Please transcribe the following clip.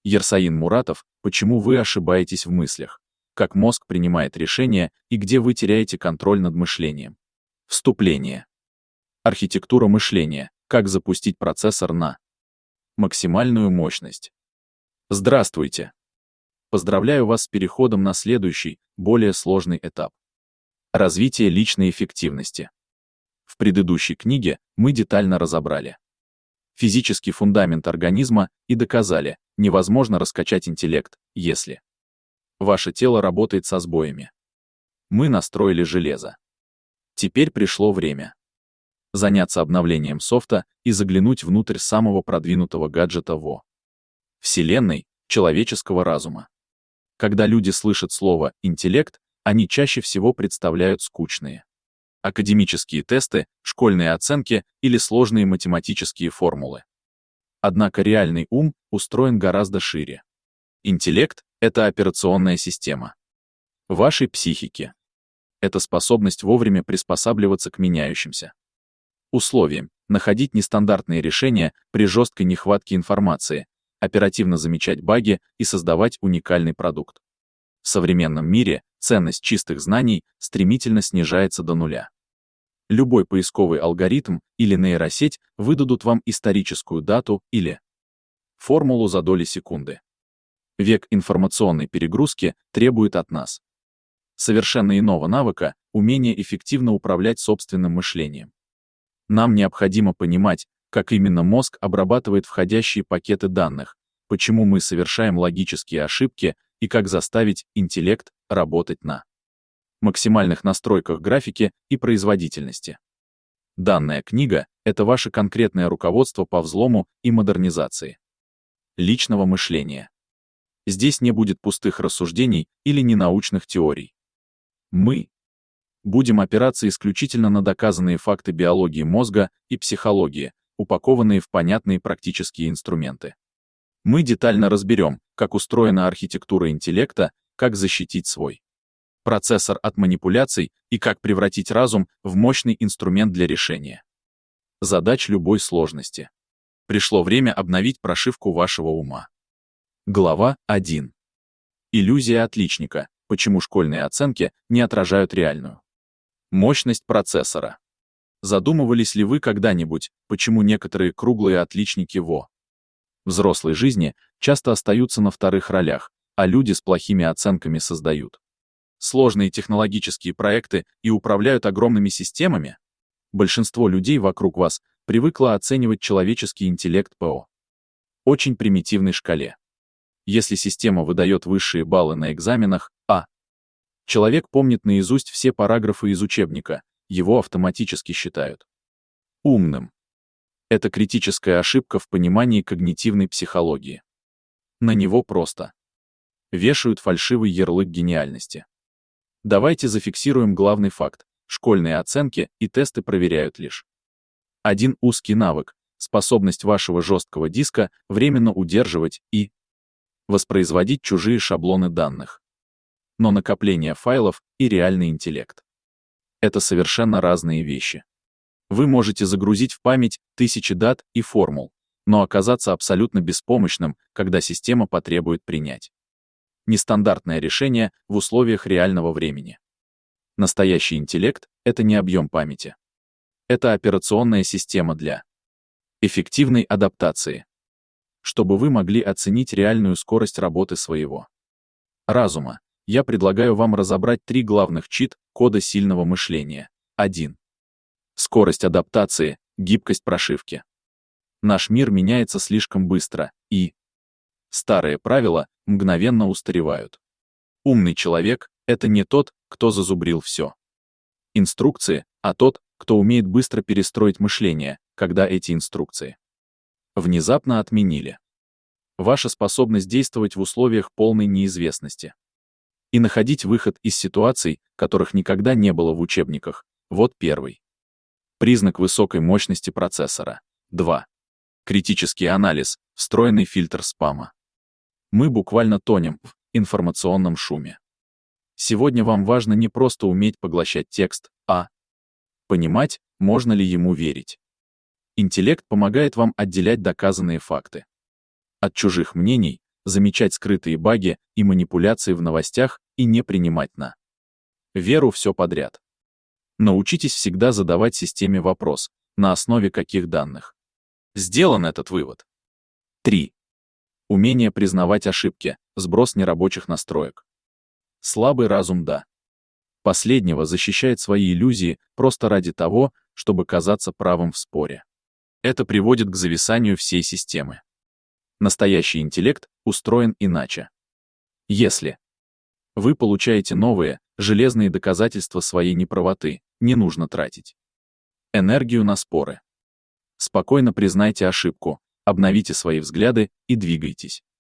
Ерсаин Муратов, почему вы ошибаетесь в мыслях? Как мозг принимает решения и где вы теряете контроль над мышлением? Вступление. Архитектура мышления. Как запустить процессор на максимальную мощность. Здравствуйте. Поздравляю вас с переходом на следующий, более сложный этап. Развитие личной эффективности. В предыдущей книге мы детально разобрали физический фундамент организма и доказали, невозможно раскачать интеллект, если ваше тело работает со сбоями. Мы настроили железо. Теперь пришло время заняться обновлением софта и заглянуть внутрь самого продвинутого гаджета во Вселенной человеческого разума. Когда люди слышат слово «интеллект», они чаще всего представляют скучные академические тесты, школьные оценки или сложные математические формулы. Однако реальный ум устроен гораздо шире. Интеллект — это операционная система вашей психики. Это способность вовремя приспосабливаться к меняющимся условиям, находить нестандартные решения при жесткой нехватке информации, оперативно замечать баги и создавать уникальный продукт. В современном мире ценность чистых знаний стремительно снижается до нуля. Любой поисковый алгоритм или нейросеть выдадут вам историческую дату или формулу за доли секунды. Век информационной перегрузки требует от нас совершенно иного навыка, умения эффективно управлять собственным мышлением. Нам необходимо понимать, как именно мозг обрабатывает входящие пакеты данных, почему мы совершаем логические ошибки и как заставить интеллект работать на максимальных настройках графики и производительности. Данная книга — это ваше конкретное руководство по взлому и модернизации личного мышления. Здесь не будет пустых рассуждений или ненаучных теорий. Мы будем опираться исключительно на доказанные факты биологии мозга и психологии, упакованные в понятные практические инструменты. Мы детально разберем, как устроена архитектура интеллекта, как защитить свой процессор от манипуляций и как превратить разум в мощный инструмент для решения задач любой сложности. Пришло время обновить прошивку вашего ума. Глава 1. Иллюзия отличника. Почему школьные оценки не отражают реальную мощность процессора. Задумывались ли вы когда-нибудь, почему некоторые круглые отличники во взрослой жизни часто остаются на вторых ролях, а люди с плохими оценками создают сложные технологические проекты и управляют огромными системами? Большинство людей вокруг вас привыкло оценивать человеческий интеллект по очень примитивной шкале. Если система выдает высшие баллы на экзаменах, человек помнит наизусть все параграфы из учебника, его автоматически считают умным. Это критическая ошибка в понимании когнитивной психологии. На него просто вешают фальшивый ярлык гениальности. Давайте зафиксируем главный факт. Школьные оценки и тесты проверяют лишь один узкий навык — способность вашего жесткого диска временно удерживать и воспроизводить чужие шаблоны данных. Но накопление файлов и реальный интеллект — это совершенно разные вещи. Вы можете загрузить в память тысячи дат и формул, но оказаться абсолютно беспомощным, когда система потребует принять нестандартное решение в условиях реального времени. Настоящий интеллект — это не объем памяти. Это операционная система для эффективной адаптации, чтобы вы могли оценить реальную скорость работы своего разума. Я предлагаю вам разобрать 3 главных чит-кода сильного мышления. 1. Скорость адаптации, гибкость прошивки. Наш мир меняется слишком быстро, и старые правила мгновенно устаревают. Умный человек — это не тот, кто зазубрил все инструкции, а тот, кто умеет быстро перестроить мышление, когда эти инструкции внезапно отменили. Ваша способность действовать в условиях полной неизвестности и находить выход из ситуаций, которых никогда не было в учебниках. Вот первый признак высокой мощности процессора. 2. Критический анализ, встроенный фильтр спама. Мы буквально тонем в информационном шуме. Сегодня вам важно не просто уметь поглощать текст, а понимать, можно ли ему верить. Интеллект помогает вам отделять доказанные факты от чужих мнений, замечать скрытые баги и манипуляции в новостях и не принимать на веру все подряд. Научитесь всегда задавать системе вопрос, на основе каких данных сделан этот вывод. 3. Умение признавать ошибки, сброс нерабочих настроек. Слабый разум последнего защищает свои иллюзии просто ради того, чтобы казаться правым в споре. Это приводит к зависанию всей системы. Настоящий интеллект устроен иначе. Если вы получаете новые, железные доказательства своей неправоты, не нужно тратить энергию на споры. Спокойно признайте ошибку, обновите свои взгляды и двигайтесь